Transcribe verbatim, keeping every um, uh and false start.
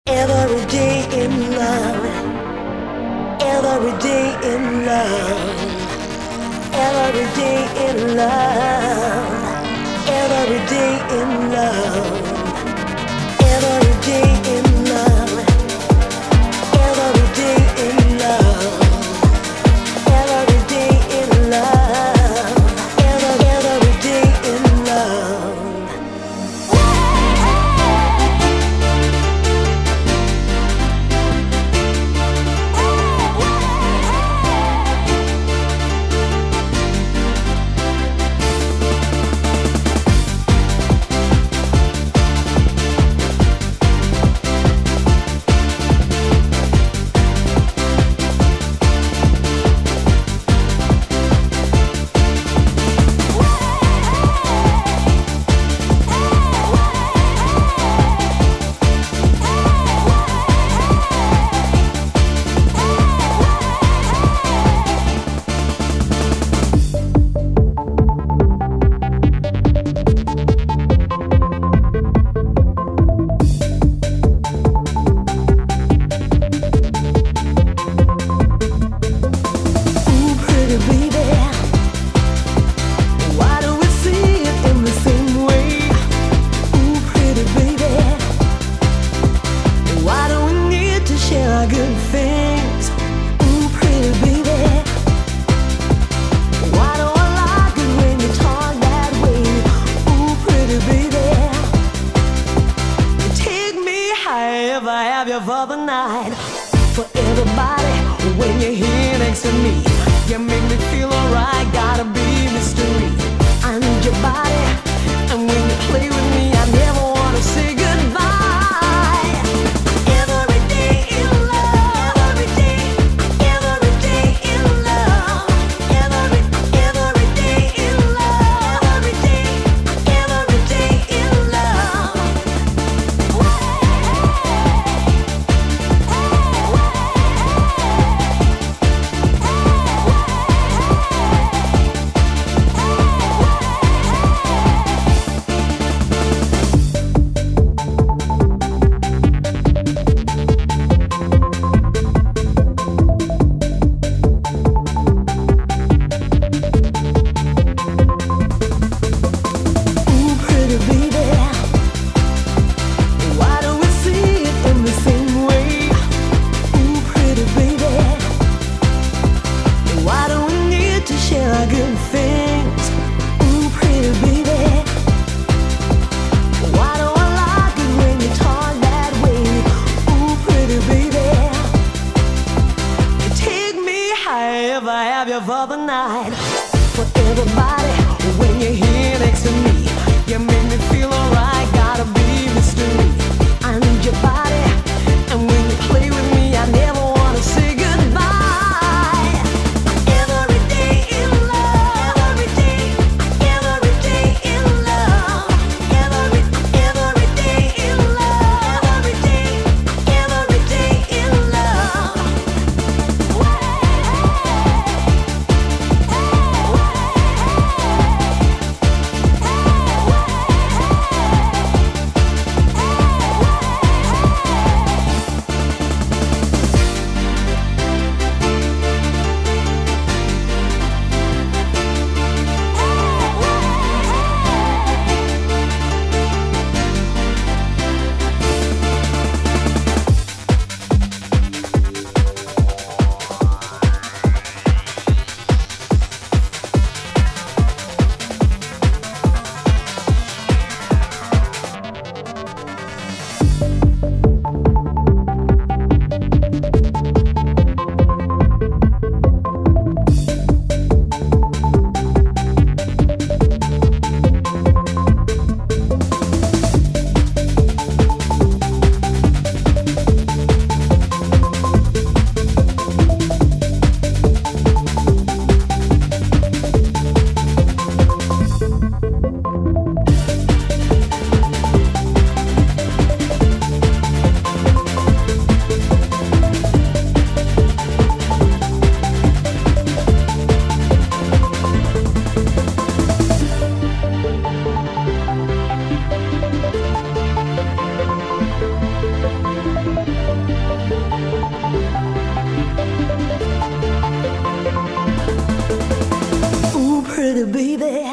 Every day in love, every day in love, every day in love, every day in love, every day in love, every day in love, every day in love, every every day in love. Good things, ooh, pretty baby. Why do I like it when you talk that way? Ooh, pretty baby. You take me high if I have you for the night. For everybody, when you're here next to me, you make me feel alright. Gotta be mystery. I need your body, and when you play with me, I never wanna say goodbye. Good things, ooh, pretty baby. Why do I like it when you talk that way? Ooh, pretty baby. You take me high if I have you for the night. For everybody, when you're here next to me, you make me feel alright. Gotta be mystery. I need your body, and when you play with me, I never wanna say goodbye. pretty baby.